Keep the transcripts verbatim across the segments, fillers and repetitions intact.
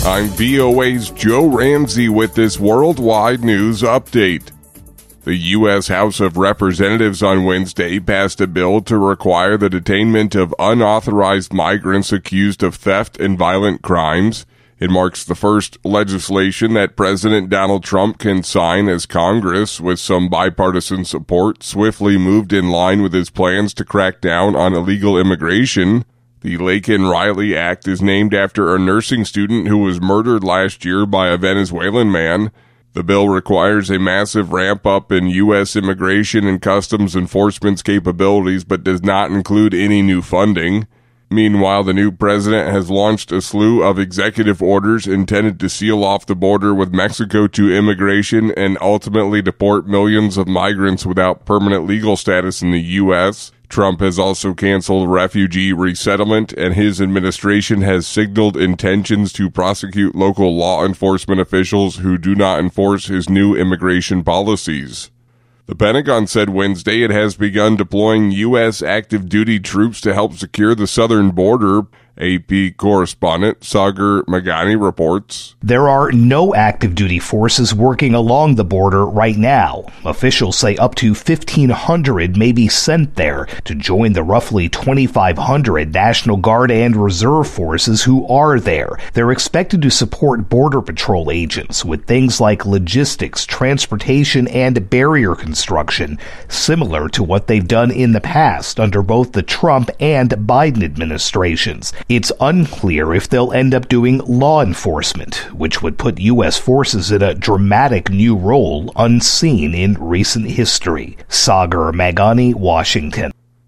I'm V O A's Joe Ramsey with this worldwide news update. The U S House of Representatives on Wednesday passed a bill to require the detainment of unauthorized migrants accused of theft and violent crimes. It marks the first legislation that President Donald Trump can sign as Congress, with some bipartisan support, swiftly moved in line with his plans to crack down on illegal immigration. The Laken Riley Act is named after a nursing student who was murdered last year by a Venezuelan man. The bill requires a massive ramp-up in U S immigration and customs enforcement's capabilities, but does not include any new funding. Meanwhile, the new president has launched a slew of executive orders intended to seal off the border with Mexico to immigration and ultimately deport millions of migrants without permanent legal status in the U S Trump has also canceled refugee resettlement, and his administration has signaled intentions to prosecute local law enforcement officials who do not enforce his new immigration policies. The Pentagon said Wednesday it has begun deploying U S active duty troops to help secure the southern border. A P correspondent Sagar Meghani reports. There are no active duty forces working along the border right now. Officials say up to fifteen hundred may be sent there to join the roughly twenty-five hundred National Guard and Reserve forces who are there. They're expected to support Border Patrol agents with things like logistics, transportation, and barrier construction, similar to what they've done in the past under both the Trump and Biden administrations. It's unclear if they'll end up doing law enforcement, which would put U S forces in a dramatic new role unseen in recent history. Sagar Meghani, Washington.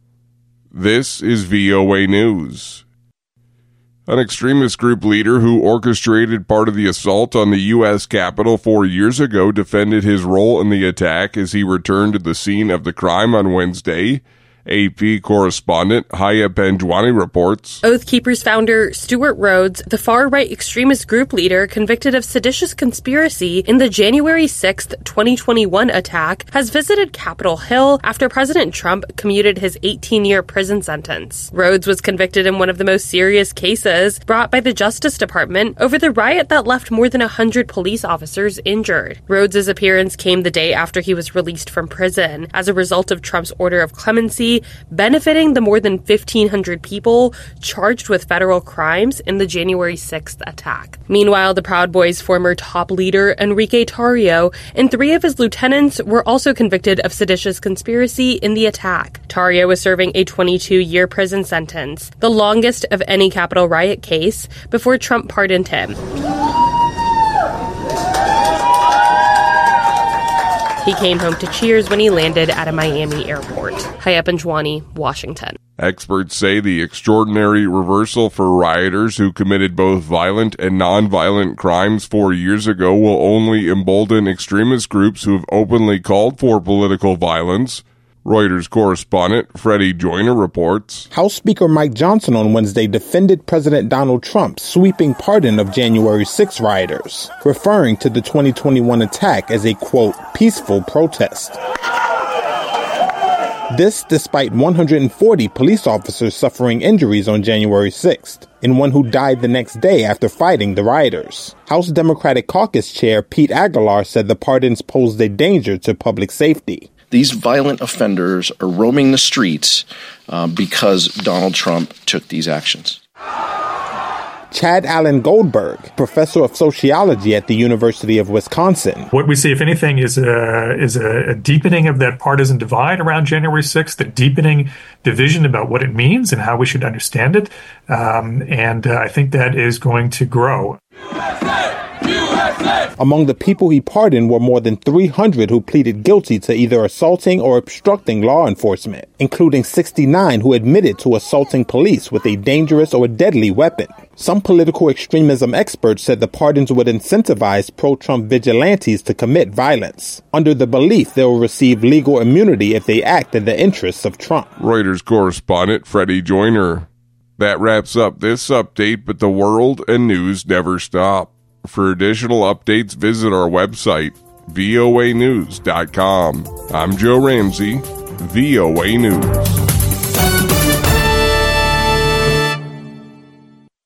This is V O A News. An extremist group leader who orchestrated part of the assault on the U S Capitol four years ago defended his role in the attack as he returned to the scene of the crime on Wednesday. A P correspondent Haya Panjwani reports. Oath Keepers founder Stewart Rhodes, the far-right extremist group leader convicted of seditious conspiracy in the January sixth, twenty twenty-one attack, has visited Capitol Hill after President Trump commuted his eighteen-year prison sentence. Rhodes was convicted in one of the most serious cases brought by the Justice Department over the riot that left more than one hundred police officers injured. Rhodes' appearance came the day after he was released from prison as a result of Trump's order of clemency, benefiting the more than fifteen hundred people charged with federal crimes in the January sixth attack. Meanwhile, the Proud Boys' former top leader, Enrique Tarrio, and three of his lieutenants were also convicted of seditious conspiracy in the attack. Tarrio was serving a twenty-two-year prison sentence, the longest of any Capitol riot case, before Trump pardoned him. He came home to cheers when he landed at a Miami airport. Haya Panjwani, Washington. Experts say the extraordinary reversal for rioters who committed both violent and non-violent crimes four years ago will only embolden extremist groups who have openly called for political violence. Reuters correspondent Freddie Joyner reports. House Speaker Mike Johnson on Wednesday defended President Donald Trump's sweeping pardon of January sixth rioters, referring to the twenty twenty-one attack as a, quote, peaceful protest. This despite one hundred forty police officers suffering injuries on January sixth, and one who died the next day after fighting the rioters. House Democratic Caucus Chair Pete Aguilar said the pardons posed a danger to public safety. These violent offenders are roaming the streets uh, because Donald Trump took these actions. Chad Allen Goldberg, professor of sociology at the University of Wisconsin. What we see, if anything, is a, is a deepening of that partisan divide around January sixth, a deepening division about what it means and how we should understand it. Um, and uh, I think that is going to grow. U S A! U S A! Among the people he pardoned were more than three hundred who pleaded guilty to either assaulting or obstructing law enforcement, including sixty-nine who admitted to assaulting police with a dangerous or deadly weapon. Some political extremism experts said the pardons would incentivize pro-Trump vigilantes to commit violence, under the belief they will receive legal immunity if they act in the interests of Trump. Reuters correspondent Freddie Joyner. That wraps up this update, but the world and news never stop. For additional updates, visit our website, V O A news dot com. I'm Joe Ramsey, V O A News.